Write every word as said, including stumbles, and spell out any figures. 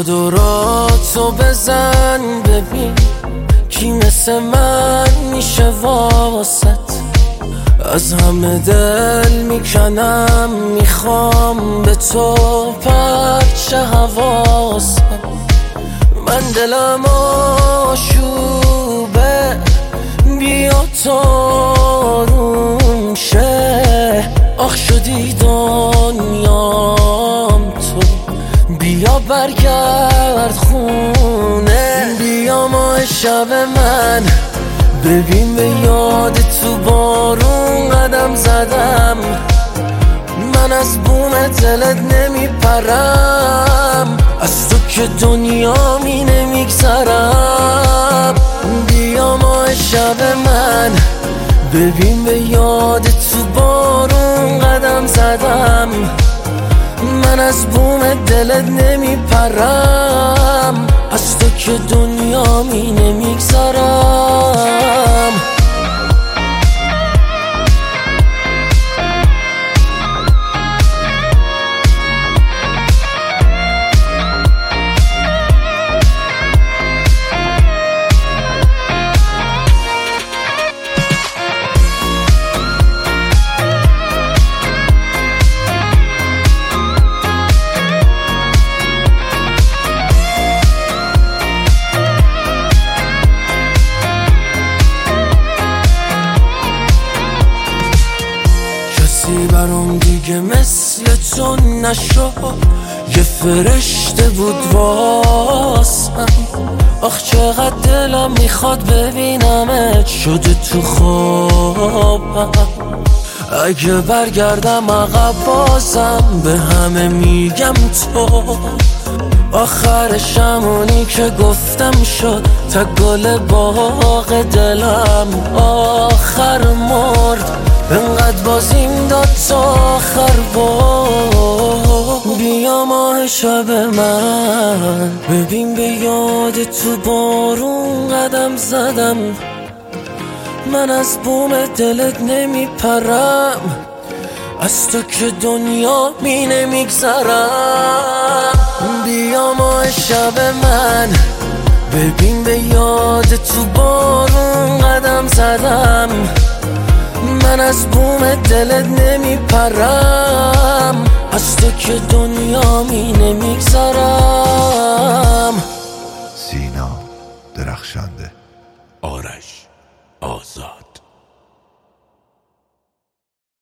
چادراتو بزن ببین کی مثل من میشه واسط. از همه دل میکنم میخوام به تو پرچه حواسم. من دلم آشوبه بیا تو آروم شه. آخ شدی دنیام تو بیا برگرد خونه. بیا ماه شب من ببین به یاد تو بارون قدم زدم. من از بوم دلت نمیپرم از تو که دنیا می نمیگذرم. بیا ماه شب من ببین به یاد تو بارون قدم زدم. من از بوم دلت نمیپرم از تو که دنیا می نمیگذرم. برام دیگه مثل تو نشد، یه فرشته بود واسم. آخ چقدر دلم میخواد ببینمت شده تو خوابم. اگه برگردم عقب بازم به همه میگم تو آخرش همونی که گفتم شد. تا گل باغ دلم آخر مرد انقدر بازیم داد تا آخر بود. بیا ماه شب من ببین به یاد تو بارون قدم زدم. من از بوم دلت نمیپرم از تو که دنیا می نمیگذرم. بیا ماه شب من ببین به یاد تو بارون قدم زدم. من از بوم دلت نمیپرم از تو که دنیا می نمیگذرم. سینا درخشنده، آرش آزاد.